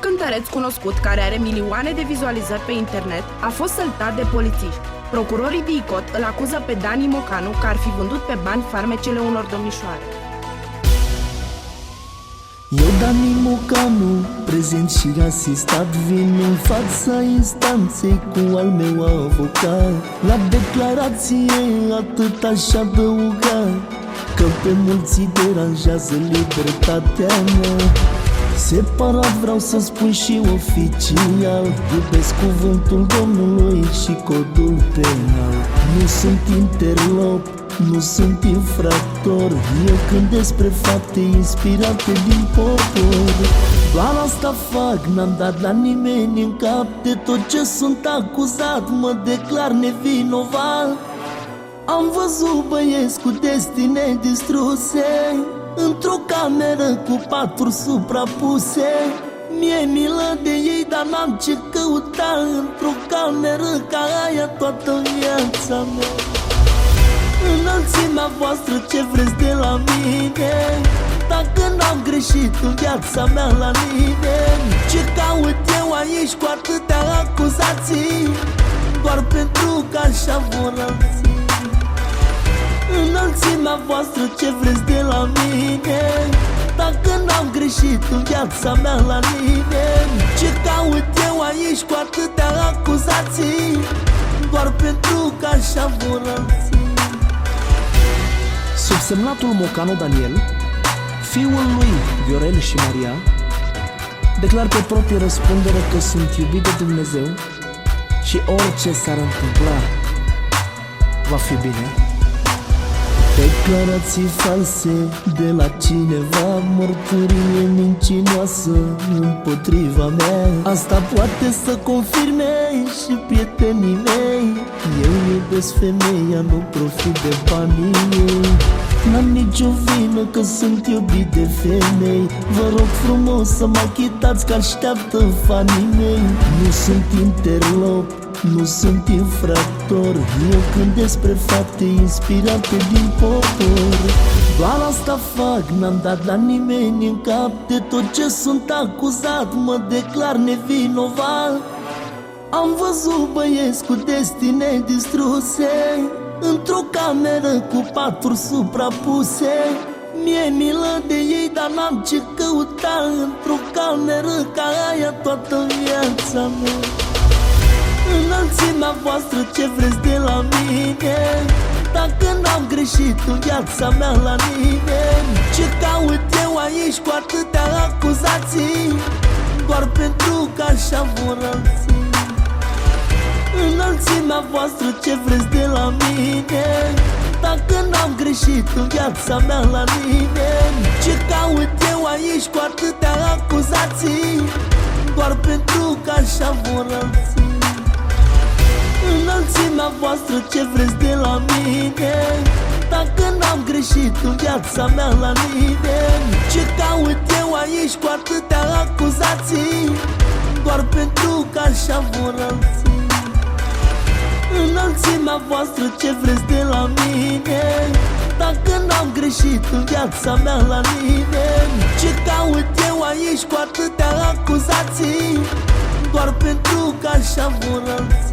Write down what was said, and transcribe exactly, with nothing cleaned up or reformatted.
cântăreț cunoscut care are milioane de vizualizări pe internet a fost săltat de polițiști. Procurorii DICOT îl acuză pe Dani Mocanu că ar fi vândut pe bani farmecele unor domnișoare. Eu, Dani Mocanu, prezent și asistat, vin în fața instanței cu al meu avocat. La declarație atât aș adăuga că pe mulți îi deranjează libertatea mea. Separat vreau să spun și oficial, iubesc cuvântul Domnului și codul penal. Nu sunt interlop, nu sunt infractor, eu când despre fapte inspirate din popor. Doar asta fac, n-am dat la nimeni în cap, de tot ce sunt acuzat mă declar nevinovat. Am văzut băieți cu destine distruse într-o cameră cu paturi suprapuse. Mi-e milă de ei, dar n-am ce căuta într-o cameră ca aia toată viața mea. Înălțimea voastră, ce vreți de la mine? Dacă n-am greșit în viața mea la nimeni, ce caut eu aici cu atâtea acuzații? Doar pentru că așa vor alții. Înălțimea voastră, ce vreți de la mine? Dacă n-am greșit în viața mea la nimeni, ce caut eu aici cu atâtea acuzații? Doar pentru că așa vor alții. Subsemnatul Mocanu Daniel, fiul lui Viorel și Maria, declar pe proprie răspundere că sunt iubit de Dumnezeu și orice s-ar întâmpla va fi bine. Declarații false de la cineva, mărturie mincinoasă împotriva mea. Asta poate să confirme și prietenii mei. Eu iubesc femeia, nu profit de banii ei. N-am nicio vină că sunt iubit de femei. Vă rog frumos să mă achitați că așteaptă fanii mei. Nu sunt interlop, nu sunt infractor, eu când despre fapte inspirate din popor. Doar asta fac, n-am dat la nimeni în cap, de tot ce sunt acuzat mă declar nevinovat. Am văzut băieți cu destine distruse într-o cameră cu paturi suprapuse. Mi-e milă de ei, dar n-am ce căuta într-o cameră ca aia toată viața mea. Înălțimea voastră, ce vreți de la mine? Dacă n-am greșit în viața mea la nimeni, ce caut eu aici cu atâtea acuzații? Doar pentru că așa vor alții. Înălțimea voastră, ce vreți de la mine? Dacă n-am greșit în viața mea la nimeni, ce caut eu aici cu atâtea acuzații? Doar pentru că așa vor alții. Înălțimea voastră, ce vreți de la mine? Dacă n-am greșit în viața mea la nimeni, ce caut eu aici cu atâtea acuzații? Doar pentru că așa vor alții. Înălțimea voastră, ce vreți de la mine? Dacă n-am greșit în viața mea la nimeni, ce caut eu aici cu atâtea acuzații? Doar pentru că așa vor alții.